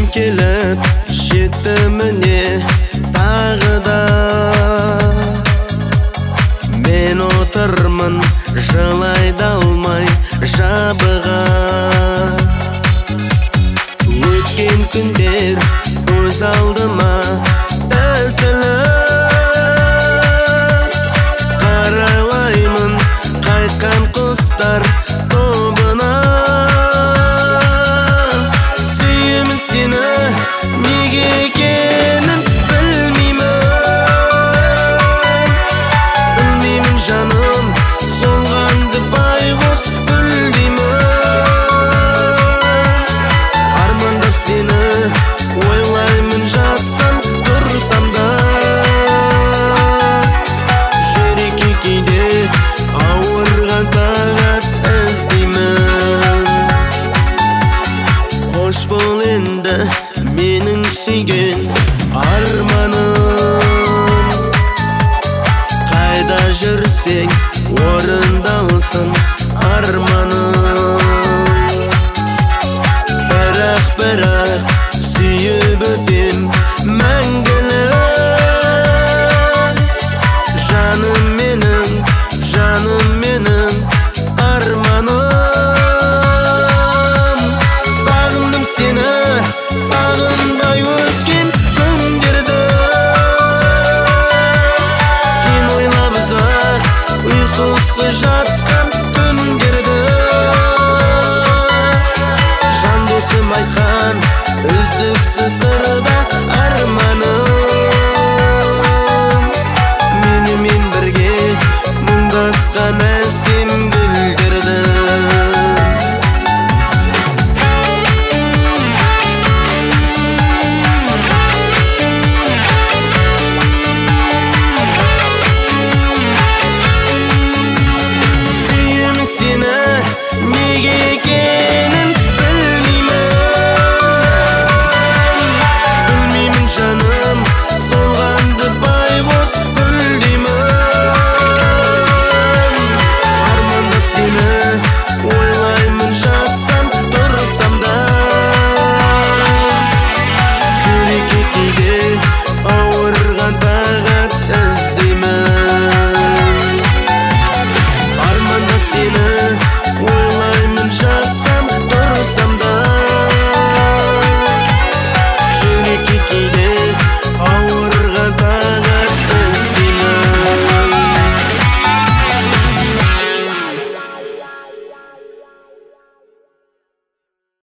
келіп жетті міне тағы да. Мен отырмын жылай да алмай жабыға. Өткен күндер көз алдыма тізіліп, қарайлаймын қайтқан құстар тобына. Сүйемін сені неге екенін білмеймін жаным, солғанды байғұс гүлдеймін. Армандап сені ойлаймын жатсам тұрсам да. Жүрекке кейде ауырған тағат іздеймін. Қош бол енді менің сүйген арманым, қайда жүрсең орындалсын арманым. Бірақ сүйіп өтем мәңгілік. Жаным менің арманым. Сағындым сені, сағынбай өткен күндерді. Сен ойлап ұзақ ұйқысыз жатқан түндерді. Жан досым айтқан үздіксіз сырда